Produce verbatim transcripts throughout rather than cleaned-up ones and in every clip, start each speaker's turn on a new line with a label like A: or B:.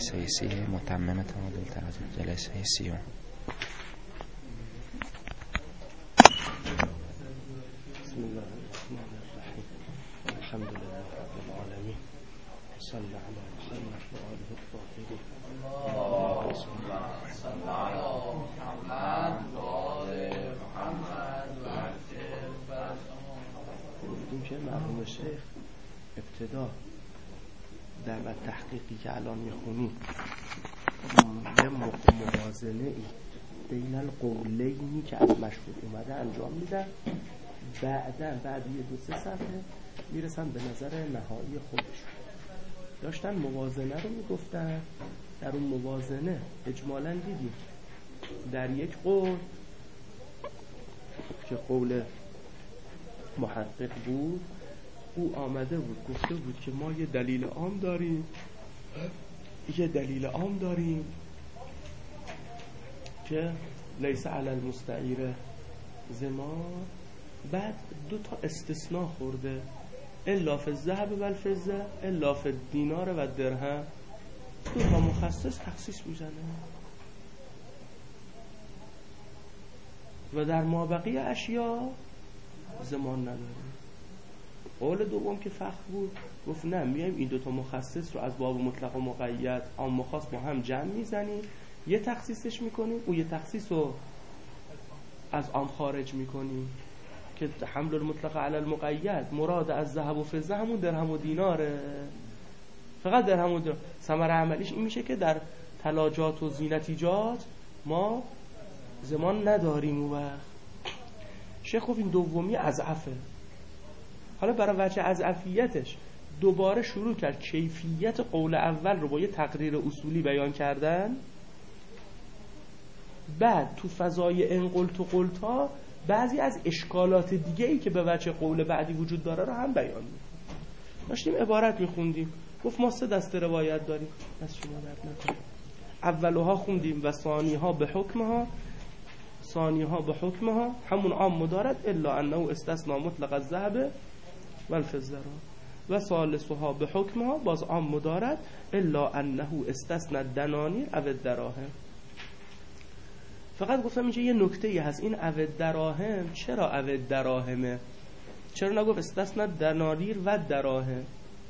A: جلسه سی متمم تعادل توجه جلسه سیوم.
B: بسم الله الرحمن الرحیم. الحمد لله رب العالمین. صلی علی محمد و آله الطاهرین. اللهم صل علی محمد و آل محمد و عجل فرجهم. گفتیم که مرحوم شیخ ابتدا در تحقیقی که الان میخونیم یه موازنه ای بین القولینی که از مشهور اومده انجام میدن، بعدن بعد یه دو سه صفحه میرسن به نظر نهایی خودشون. داشتن موازنه رو میگفتن. در اون موازنه اجمالاً دیدیم در یک قول که قول محقق بود، او آمده بود گفته بود که ما یه دلیل عام داریم یه دلیل عام داریم که لیس علی المستعیر زمان، بعد دو تا استثناء خورده، الا فی الذهب و الفضه الا فی الدینار و درهم. دو تا مخصص تخصیص میزنه و در مابقی اشیا زمان نداره. قول دوم که فخر بود گفت نه، میایم این دوتا مخصص رو از باب مطلق و مقید عام و خاص با هم جمع میزنیم، یه تخصیصش میکنیم، او یه تخصیص رو از عام خارج میکنیم که حمل المطلق علی المقید مراد از ذهب و فضه همون درهم و دیناره، فقط درهم و دینار. ثمره عملیش این میشه که در تلاجات و زینتیجات ما زمان نداریم. و شیخ گفت این دومی اضعفه. حالا برای وجه اضعفیتش دوباره شروع کرد کیفیت قول اول رو با یه تقریر اصولی بیان کردن، بعد تو فضای انقلت و قلتا بعضی از اشکالات دیگه ای که به وجه قول بعدی وجود داره رو هم بیان میکنه. داشتیم عبارت میخوندیم، گفت ما سه دسته روایت داریم، از شما درد نکنه. اولها خوندیم و ثانیها به حکمها، ثانیها به حکمها همون عام مدارد الا انه استثناء مطلق الذهب و الفضه را، و ثالثها به حکمها باز عام مدارد الا انه استثناء الدنانیر او الدراهم. فقط گفتم اینجا یه نکته‌ای هست، این او الدراهم چرا او الدراهمه؟ چرا نگفت استثناء دنانیر و دراهم؟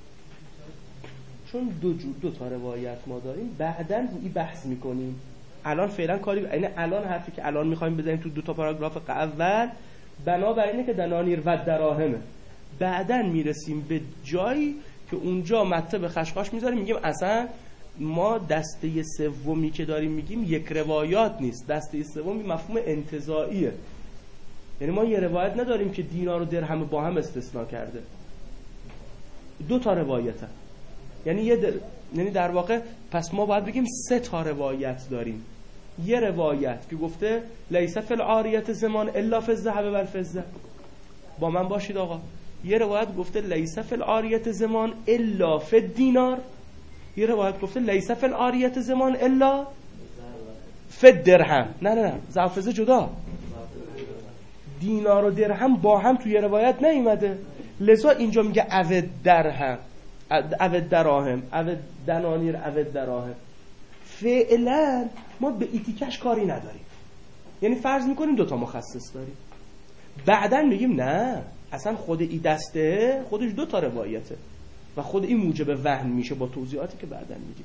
B: چون دو جو دو تا روایت ما داریم، بعداً روی بحث میکنیم. الان فعلا کاری یعنی الان حرفی که الان میخوایم بزنیم تو دو تا پاراگراف اول بنابر اینه که دنانیر و دراهمه. بعداً میرسیم به جایی که اونجا مطلب خشخاش میذاریم، میگیم اصلا ما دسته سومی که داریم میگیم یک روایات نیست، دسته سومی مفهوم انتزاعیه. یعنی ما یه روایت نداریم که دینار و درهم با هم استثناء کرده، دو تا روایته. یعنی یه در... یعنی در واقع پس ما باید بگیم سه تا روایت داریم. یه روایت که گفته لیس فی العاریة زمان الا فی الذهب و الفضه، با من باشید آقا. یه روایت گفته لیس فی العاریة زمان الا فی الدینار، یه روایت گفته لیس فی العاریة زمان الا فی الدرهم. نه نه نه، ذهب و فضه جدا، دینار و درهم با هم توی روایت نیومده. لذا اینجا میگه او درهم او دراهم او دنانیر او دراهم. فعلا ما به ایتیکش کاری نداریم، یعنی فرض میکنیم دوتا مخصص داریم، بعدن میگیم نه اصلا خود این دسته خودش دوتا روایته و خود این موجب وهن میشه با توضیحاتی که بعدن میگیم.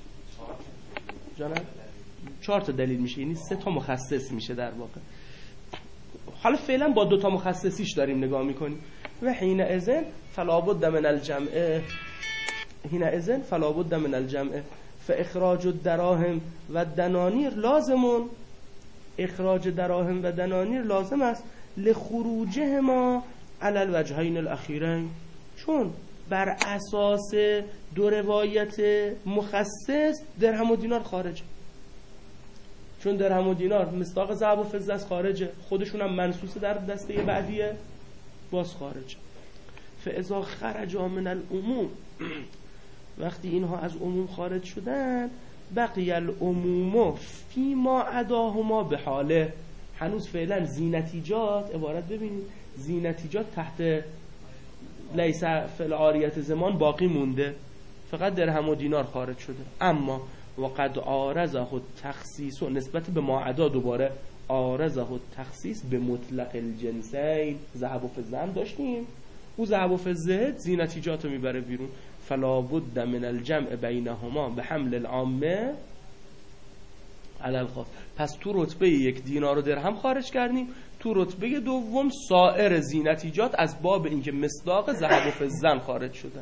B: جانم چهار تا دلیل میشه، یعنی سه تا مخصص میشه در واقع. حالا فعلا با دوتا مخصصیش داریم نگاه میکنیم. و حین اذن فلا بد من الجمع، حین اذن فلا بد من الجمع فاخراج الدراهم و دنانیر لازمون. اخراج دراهم و دنانیر لازم است لخروجهما علی الوجهین الاخیرین، چون بر اساس دو روایت مخصص درهم و دینار خارجه، چون درهم و دینار مصداق ذهب و فضه است خارجه، خودشون هم منصوص در دسته بعدیه باز خارجه. فاذا خرج من العموم، وقتی اینها از عموم خارج شدن بقی العموم فیما عداهما به حاله. هنوز فعلا زینتیجات عبارت ببینید، زینتیجات تحت لیس فی العاریة زمان باقی مونده. فقط درهم و دینار خارج شده. اما وقد عارضه التخصیص، نسبت به ما عدا دوباره عارضه التخصیص به مطلق الجنسین، ذهب و فضه هم داشتیم، او ذهب و فضه زینتیجات رو میبره بیرون. فلا بد من الجمع بینهما به حمل العامه علی الخاص. پس تو رتبه یک دینار و درهم خارج کردیم، تو رتبه دوم سایر زینتیجات از باب اینکه مصداق ذهب و فضه خارج شدن.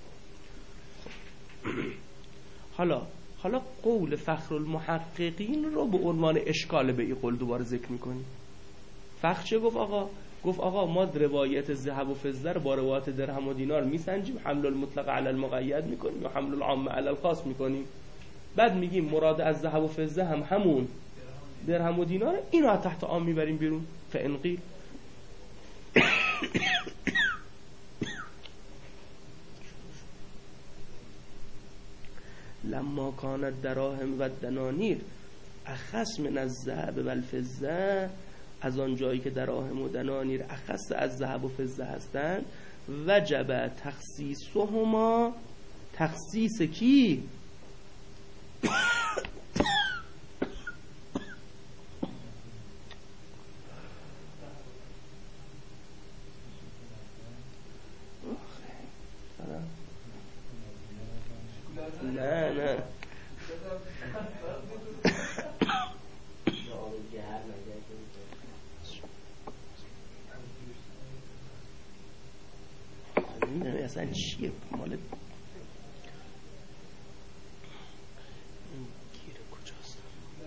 B: حالا حالا قول فخر المحققین رو به عنوان اشکال به این قول دوباره ذکر میکنیم. فخر چه گفت آقا؟ گفت آقا ما روایت ذهب و فضه رو با روایت درهم و دینار میسنجیم، حمل المطلق علی المقید میکنیم یا حمل العام علی الخاص میکنیم، بعد میگیم مراد از ذهب و فضه هم همون درهم و دینار، اینا تحت عام میبریم بیرون. فان قیل لما کان الدراهم و الدنانیر اخص من الذهب و الفضه، از آن جایی که دراهم و دنانیر اخص از ذهب و فضه هستند، وجب تخصیصهما، تخصیص کی؟ نه نه نه اصلا چیه مال گیره کجاست؟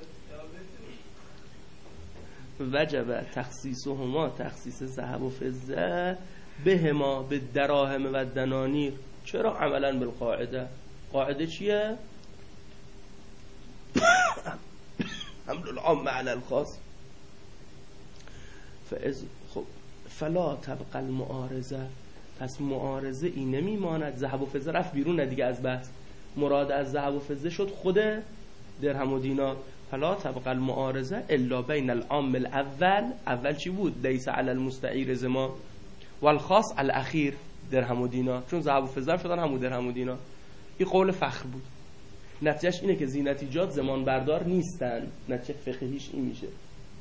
B: وجب تخصیصهما، تخصیص ذهب و فضه، بهما به دراهم و دنانیر. چرا؟ عملا بالقاعده. قاعده چیه؟ حمل العام علی الخاص. فاز خب فلا تبقى المعارضه، پس معارضه این نمیماند. ذهب و فضه رفت بیرون دیگه از بحث، مراد از ذهب و فضه شد خود درهم و دینار. فلا تبقى المعارضه الا بین العام الاول، اول چی بود؟ لیس علی المستعیر زمان، والخاص الاخیر درهم و دینار، چون ذهب و فضه شدن همون درهم و دینار. این قول فخر بود. نتیجهش اینه که زینتیجات زمان بردار نیستن. نتیجه فقهیش این میشه.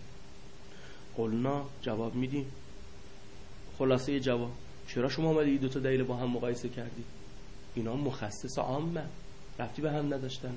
B: قلنا، جواب میدیم. خلاصه جواب، چرا شما اومدی این دو تا دلیل با هم مقایسه کردی؟ اینا مخصص عامه، ربطی به هم نداشتن.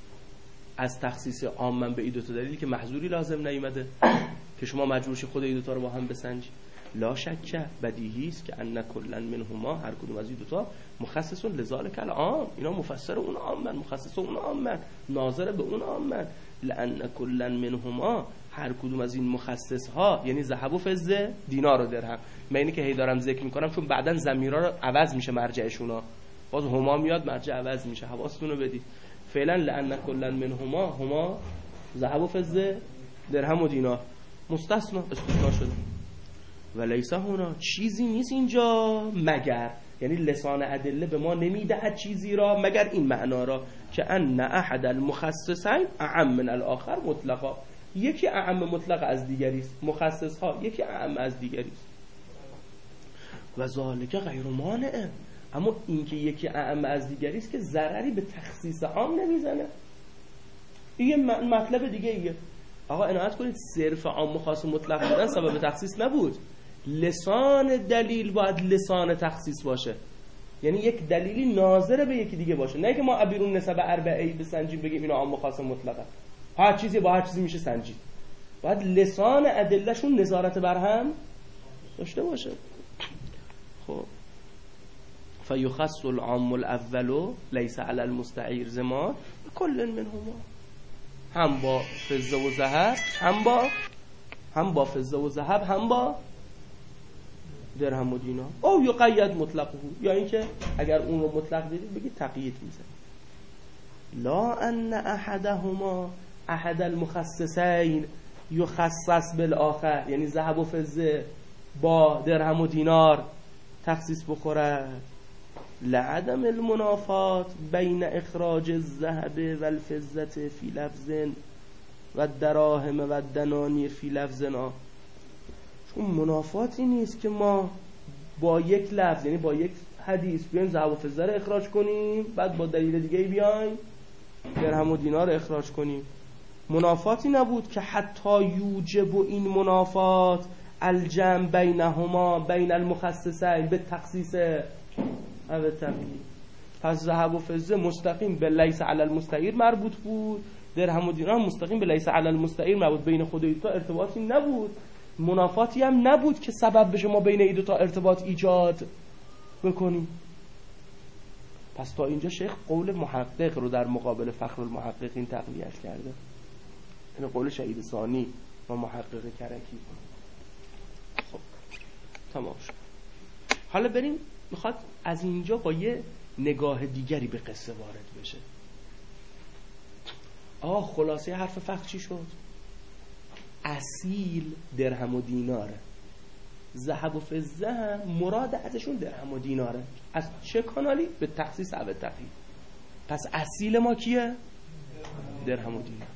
B: از تخصیص عامه به این دو تا دلیلی که محظوری لازم نیومده که شما مجبور شی خود این دو تا رو با هم بسنجی. لا شک، بدیهی است که ان کلا منهما، هر کدوم از این دو تا مخصص لذالک العام، اینا مفسر اون عامن، مخصص اون عامن، ناظر به اون عامن. لان کلا منهما، هر کدوم از این مخصص ها، یعنی ذهب و فضه، دینار و درهم. من اینی که هی دارم ذکر میکنم چون بعدن ضمیرا رو عوض میشه مرجعشونا، باز هما میاد مرجع عوض میشه، حواستون رو بدید. فعلا لان کلا منهما، هما ذهب و فضه، درهم و دینار، مستثنا، استثناء شده. ولیس هنا، چیزی نیست اینجا مگر، یعنی لسان ادله به ما نمیدهد چیزی را مگر این معنا را که ان احد المخصصین اعم من الاخر مطلقا، یکی اعم مطلق از دیگری است، مخصص ها یکی اعم از دیگری است. و ذالک غیر مانع، اما اینکه یکی اعم از دیگری است که ضرری به تخصیص عام نمیزنه. این مطلب دیگه ایه. آقا عنایت کنید، صرف عام و خاص مطلق بودن سبب تخصیص نبود. لسان دلیل باید لسان تخصیص باشه، یعنی یک دلیلی ناظر به یکی دیگه باشه، نه که ما بیرون نسب اربعه‌ای بسنجیم بگیم اینا عام و خاص مطلقه، هر چیزی با هر چیزی میشه سنجید. باید لسان ادلهشون نظارت بر هم داشته باشه. خب فیخص العام الاول لیس علی المستعیر زمان کل منهما، هم با فضه و ذهب، هم با هم با فضه و ذهب، هم با درهم و دینار. او یقید مطلقه، یا اینکه اگر اون رو مطلق دیدید بگید تقیید میزه. لا ان احدهما، احد المخصصین یخصص بالآخر، یعنی ذهب و فضه با درهم و دینار تخصیص بخوره. لعدم المنافات بین اخراج الذهب والفضه فی لفظ و الدراهم و الدنانیر فی لفظنا، چون منافاتی نیست که ما با یک لفظ، یعنی با یک حدیث بیایم ذهب و فضه رو اخراج کنیم، بعد با دلیل دیگه بیایم درهم و دینار رو اخراج کنیم. منافاتی نبود که حتی یوجب و این منافات الجمع بینهما بین المخصصین به تخصیص او تقیید. پس ذهب و فضه مستقیم به لیس علی المستعیر مربوط بود، درهم و دینار مستقیم به لیس علی المستعیر مربوط. بین خود این تا ارتباطی نبود، منافاتی هم نبود که سبب بشه ما بین این دو تا ارتباط ایجاد بکنیم. پس تا اینجا شیخ قول محقق رو در مقابل فخر المحققین تقویت کرده، این قول شهید ثانی و محقق کرکی. خب تمام شد. حالا بریم، میخواد از اینجا با یه نگاه دیگری به قصه وارد بشه. آه خلاصه حرف فقه چی شد؟ اصیل درهم و دیناره، ذهب و فضه هم مراد ازشون درهم و دیناره. از چه کانالی؟ به تخصیص او تقیید. پس اصیل ما کیه؟ درهم و دینار.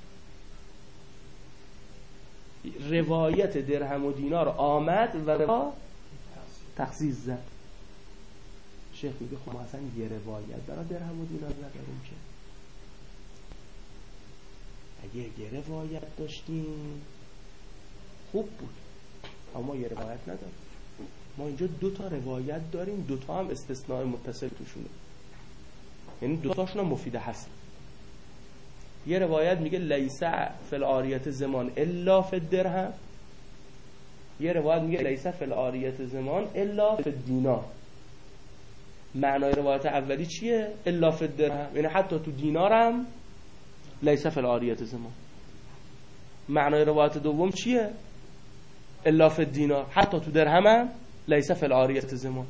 B: روایت درهم و دینار آمد و روایت تخصیص زد. شیخ میگه خب ما اصلا یه روایت برای درهم و دینار نداریم که. اگه یه روایت داشتیم خوب بود، اما یه روایت نداریم. ما اینجا دو تا روایت داریم، دو تا هم استثناء متصل توشونه، یعنی دو تاشون هم مفیده هست. یه روایت میگه لیس فی العاریت زمان الا فی الدرهم، یه روایت میگه لیس فی العاریت زمان الا فی الدینار. معنای روایت اولی چیه؟ الا فی الدرهم، یعنی حتی تو دینارم لیس فی العاریت زمان. معنای روایت دوم چیه؟ الا فی الدینار، حتی تو درهمم لیس فی العاریت زمان.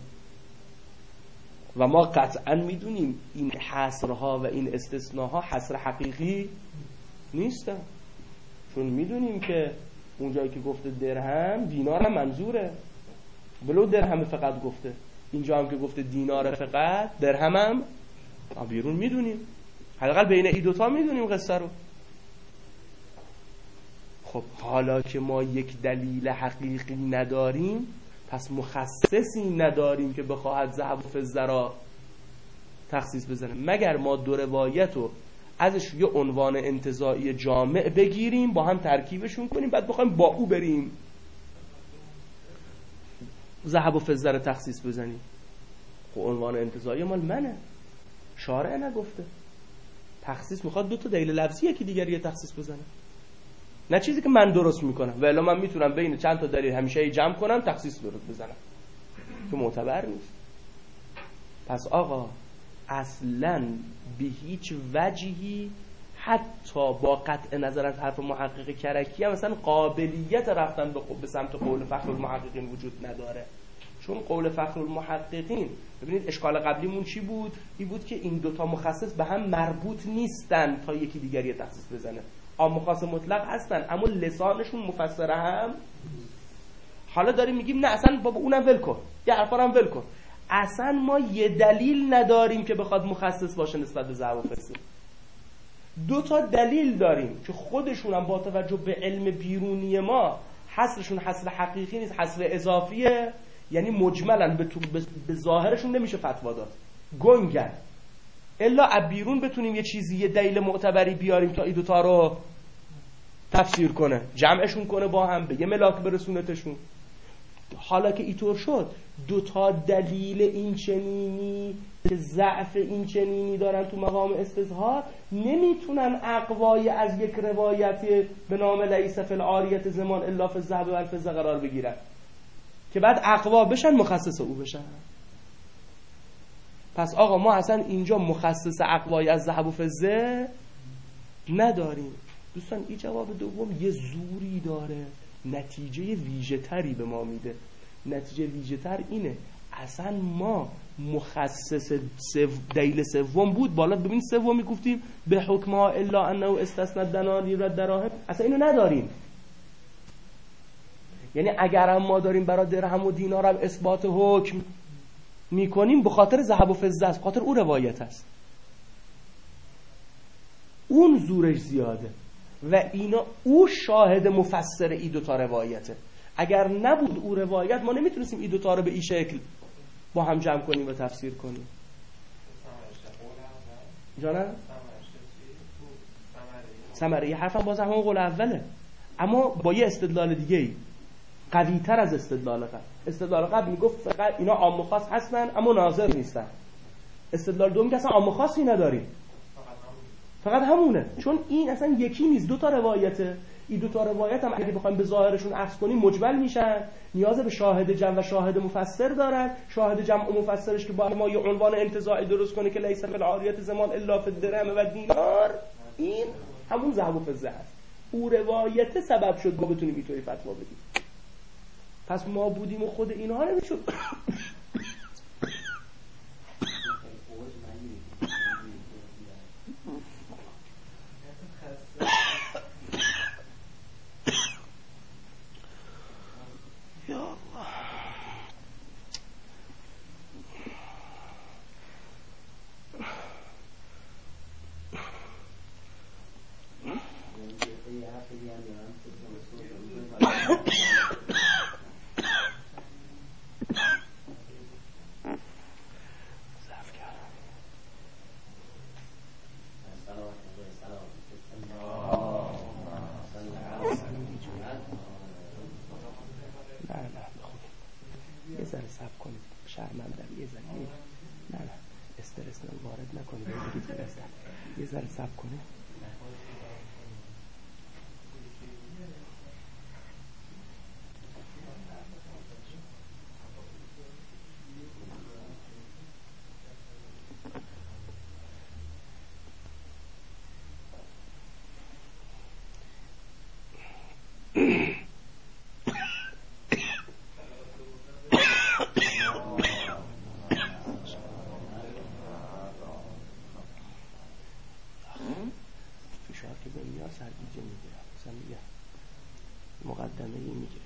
B: و ما قطعا میدونیم این حصرها و این استثناها حصر حقیقی نیستن، چون میدونیم که اونجایی که گفته درهم دینار هم منظوره، ولو درهم فقط گفته. اینجا هم که گفته دینار فقط درهم هم بیرون میدونیم، حداقل بین این دوتا میدونیم قصه رو. خب حالا که ما یک دلیل حقیقی نداریم، پس مخصصی نداریم که بخواهد ذهب و فضه را تخصیص بزنه، مگر ما دو روایت رو ازش یه عنوان انتزاعی جامع بگیریم، با هم ترکیبشون کنیم، بعد بخوایم با او بریم ذهب و فضه را تخصیص بزنیم. خب عنوان انتزاعی مال منه، شارع نگفته. تخصیص میخواد دو تا دلیل لفظی یکی دیگری تخصیص بزنه، نه چیزی که من درست میکنم. و الا من میتونم بین چند تا دلیل همیشه جمع کنم تخصیص درست بزنم که معتبر نیست. پس آقا اصلا به هیچ وجهی، حتی با قطع نظر از حرف محقق کرکی هم مثلا قابلیت رفتن به سمت قول فخر المحققین وجود نداره. چون قول فخر المحققین، ببینید اشکال قبلیمون چی بود؟ این بود که این دوتا مخصص به هم مربوط نیستن تا یکی دیگری تخصیص بزنه. عام خاص مطلق هستن اما لسانشون مفسره هم. حالا داریم میگیم نه اصلا بابا اونم ول کن، یه حرفا هم ول کن. اصلا ما یه دلیل نداریم که بخواد مخصص باشه نسبت به ذهب و فضه. دو تا دلیل داریم که خودشون هم با توجه به علم بیرونی ما حصرشون حصر حقیقی نیست، حصر اضافیه، یعنی مجملا به, به ظاهرشون نمیشه فتوا داد، گنگن. الا از بیرون بتونیم یه چیزی، یه دلیل معتبری بیاریم تا این دوتا رو تفسیر کنه، جمعشون کنه با هم، به یه ملاک برسونتشون. حالا که اینطور شد، دوتا دلیل این چنینی که ضعف این چنینی دارن تو مقام استظهار، نمیتونن اقوای از یک روایتی به نام لیس فی العاریت زمان الا فی الذهب و الفضه قرار بگیرن که بعد اقوا بشن مخصص او بشن. پس آقا ما اصلا اینجا مخصص اقوای از ذهب و فضه نداریم. دوستان این جواب دوم یه زوری داره، نتیجه ویژه تری به ما میده. نتیجه ویژه تر اینه اصلا ما مخصص سو... دلیل سوم بود بالا، ببین سومی گفتیم به حکمها الا انه استثنى الدنانیر و الدراهم، اصلا اینو نداریم. یعنی اگر هم ما داریم برای درهم و دینار هم اثبات حکم میکنیم، به خاطر ذهب و فضه است، به خاطر اون روایت است، اون زورش زیاده و اینا او شاهد مفسر ای دوتا روایته. اگر نبود او روایت ما نمیتونستیم ای دوتا رو به این شکل با هم جمع کنیم و تفسیر کنیم. جانم؟ ثمره یه حرفم باز همون قول اوله، اما با یه استدلال دیگه ای قوی تر از استدلال قبل. استدلال قبل میگفت فقط اینا عام و خاص هستن اما ناظر نیستن. استدلال دوم که اصلا عام و خاصی نداریم، فقط همونه. چون این اصلا یکی نیست، دو تا روایته. این دو تا روایت هم اگه بخوایم به ظاهرشون اخذ کنیم مجمل میشن، نیاز به شاهد جمع و شاهد مفسر دارن. شاهد جمع و مفسرش که با ما یه عنوان انتزاعی درست کنه که لیس فی العاریة زمان الا فی الدرهم و دینار، این همون ذهب و فضه هست. او روایت سبب شد ما بتونیم اینطوری فتوا بدیم. پس ما بودیم و خود اینها نمیشد. یه ذره صبر کنه. مقدمه این میگیره.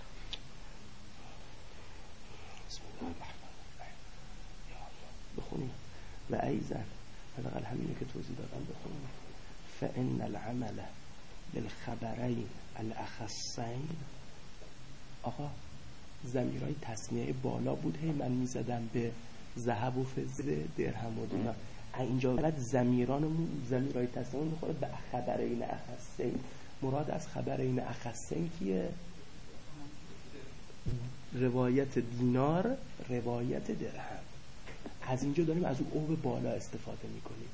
B: بسم الله الرحمن الرحیم. بخونیم و ایزن حداقل همینه که توضیح دادم بخونیم. فإن العمل بالخبرین الاخصین. آقا ضمیرای تثنیه بالا بود، هی من میزدم به ذهب و فضه درهم و دینار. اینجا بعد ضمیرانمون ضمیرای تثنیه میخوره به خبرین اخصین. مراد از خبرین اخصین کیه؟ روایت دینار، روایت درهم. از اینجا داریم از اون او به بالا استفاده میکنیم.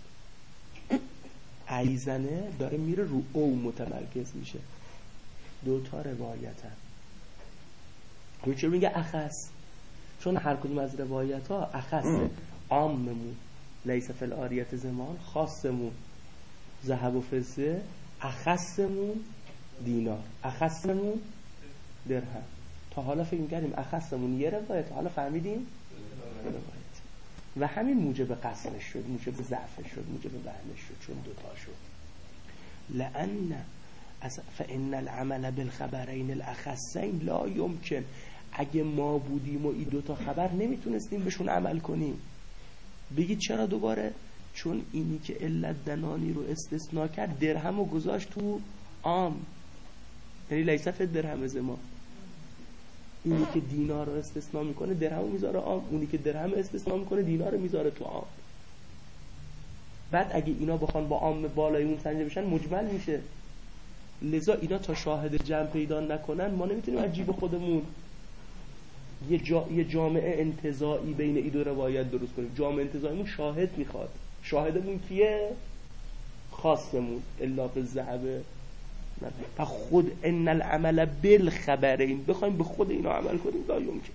B: ایزنه داره میره رو او متمرکز میشه. دو تا روایت هم. روی چه میگه اخص؟ چون هر کدوم از روایت ها اخصه. عاممون لیس فی العاریة زمان، خاصمون ذهب و فضه، اخصمون دینار، اخصمون درهم. تا حالا فکر می‌کردیم اخصمون یه روایت، حالا فهمیدیم روایت. و همین موجب قصرش شد، موجب ضعفش شد، موجب وهمش شد، چون دوتا شد. لأن فإن العمل بالخبرین الاخصین لا یمکن. اگه ما بودیم و این دوتا خبر نمیتونستیم بهشون عمل کنیم. بگید چرا دوباره؟ چون اینی که علت دنانی رو استثناء کرد درهم رو گذاشت تو عام، یعنی لیس فی درهم زمان. اینی که دینار رو استثناء میکنه درهم رو میذاره عام، اونی که درهم استثناء میکنه دینار رو میذاره تو عام. بعد اگه اینا بخوان با عام بالای اون سنجه بشن مجمل میشه. لذا اینا تا شاهد جمع پیدا نکنن ما نمیتونیم از جیب خودمون یه, جا... یه جامعه انتزاعی بین این دو روایت درست کنیم. جامعه انتزاعیمون شاهد میخواد. شاهدمون کیه؟ خاصمون الا فی الذهب. و خود ان العمل بالخبرین بخوایم به خود اینا عمل کنیم لا یمکن.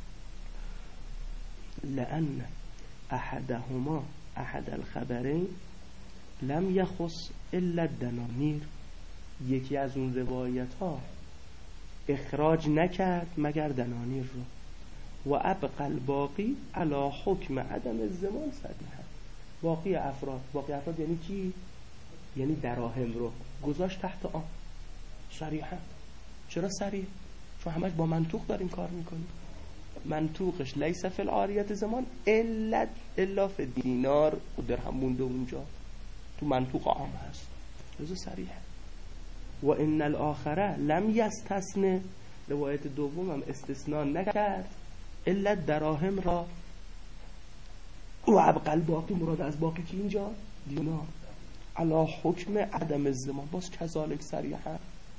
B: لأن احدهما احد الخبرین لم یخص الا الدنانیر. یکی از اون روایت ها اخراج نکرد مگر دنانیر رو. و ابقى الباقی علی حکم عدم الزمان صریحا. باقی افراد، باقی افراد یعنی کی؟ یعنی دراهم رو گذاشت تحت آن صریحا. چرا صریح؟ چون همش با منطوق داریم کار میکنیم. منطوقش لیس فی العاریة زمان الا الا فی دینار و درهم مونده اونجا تو منطوق عام هست. لذا صریحه. و ان الاخره لم یستثنی. روایت دوم هم استثناء نکرد الا دراهم را و ابقل باقی مراد از باقی که اینجا دینار علا حکم عدم الزمان باز کذالک صریحا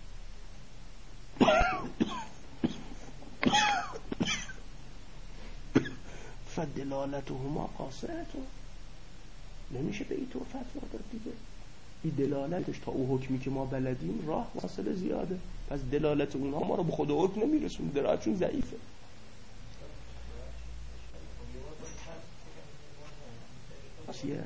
B: فدلالتهما قاصرة نمیشه به این طور فتوا داد دیگه. این دلالتش تا او حکمی که ما بلدیم راه واصله زیاده، پس دلالت اونها ما رو به خود حکم نمیرسون، درایتشون ضعیفه. چیه؟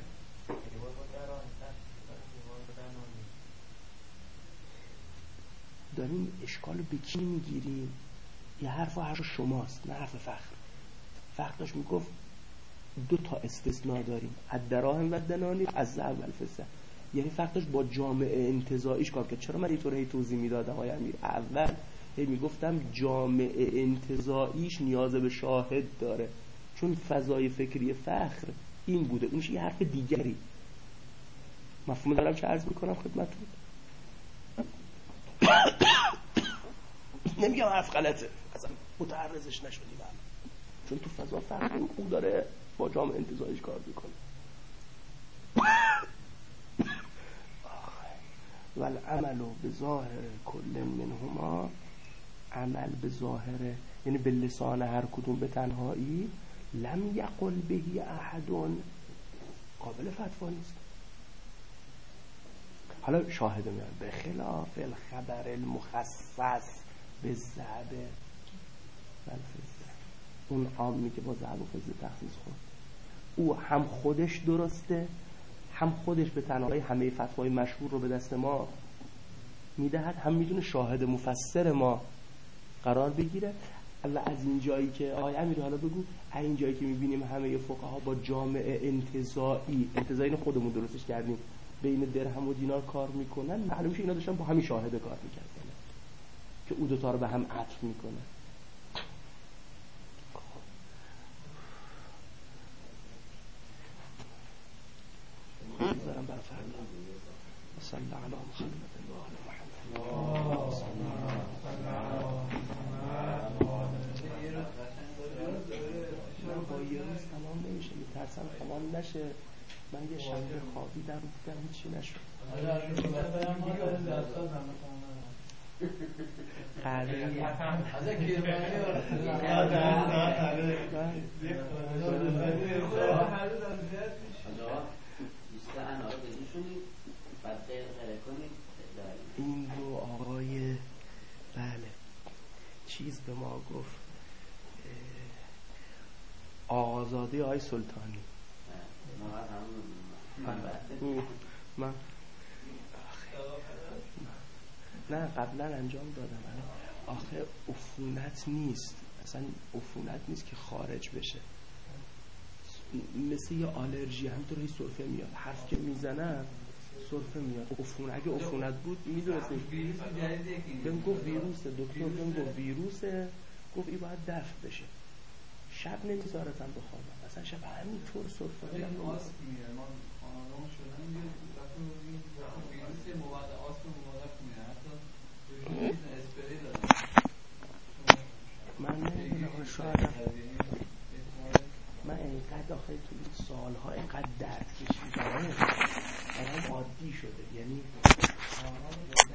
B: داریم اشکالو به کی میگیریم؟ یه حرف و حرف شماست، نه حرف فخر. فخر داشت میگفت دو تا استثناء داریم، الدراهم و دنانیر از ذهب و الفضه. یعنی فقط داشت با جامعه انتزاعیش کار کرد. چرا من اینطور هی توضیح میدادم آقای امیر؟ اول هی میگفتم جامعه انتزاعیش نیاز به شاهد داره، چون فضای فکری فخر این بوده، اونش یه حرف دیگری. مفهوم دارم چه عرض میکنم خدمتتون؟ نمیگم حرف غلطه، اصلا متعرضش نشدیم، چون تو فضا فخر او داره با جامعه انتزاعیش کار میکنه. والعمل به ظاهر کل منهما، عمل به ظاهر یعنی به لسان هر کدوم به تنهایی، لم یقل بهی احد، قابل فتوا نیست. حالا شاهد میاد به خلاف الخبر المخصص به ذهب و الفضه، اون عامی که با ذهب و فضه تخصیص خورد، او هم خودش درسته، هم خودش به تنهایی همه فتوای مشهور رو به دست ما میدهد، هم میتونه شاهد مفسر ما قرار بگیره. و از این جایی که آقای امیر حالا بگو، از این جایی که میبینیم همه فقها با جامعه انتزاعی انتزاعی خودمون درستش کردیم بین درهم و دینار کار میکنن، معلوم میشه اینا داشتن با همین شاهد کار میکردن که او دوتا رو به هم عطف میکنه. بذارم بر فردا. صلی الله علی محمد و آل محمد. من با یه روز تمام نمیشه، میترسم تمام نشه. من یه شنبه خوابیدم دیدم هیچی نشد. قراره از کیرمانی این رو آقای بله چیز به ما گفت، آقازاده آقای سلطانی. من نه قبلا انجام دادم. آخه عفونت نیست، اصلا عفونت نیست که خارج بشه، مثل یه آلرژی، همینطور هی سرفه میاد، حرف که میزنم سرفه میاد. عفون اگه عفونت بود میدونستیم. بهم گفت ویروسه، دکتر بهم گفت ویروسه، گفت این باید دفع بشه. شب نمیذارتم بخوابم، اصلا شب همینطور سرفه میاد. من نمیدونم شاید من اینقدر آخه توی سالها اینقدر درد کشیدم الان عادی شده، یعنی